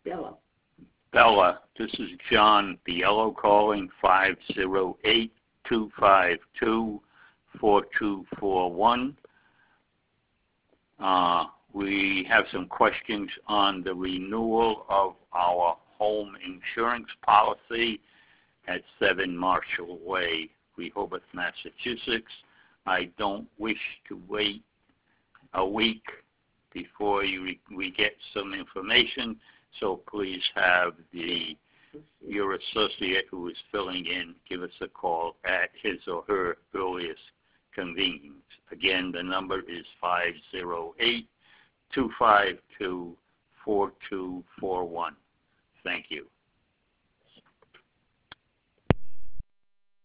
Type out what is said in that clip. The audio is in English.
Bella. Bella, this is John Biello calling 508-252-4241. We have some questions on the renewal of our home insurance policy at 7 Marshall Way, Rehoboth, Massachusetts. I don't wish to wait a week before we get some information, so please have your associate who is filling in give us a call at his or her earliest convenience. Again, the number is 508-252-4241. Thank you.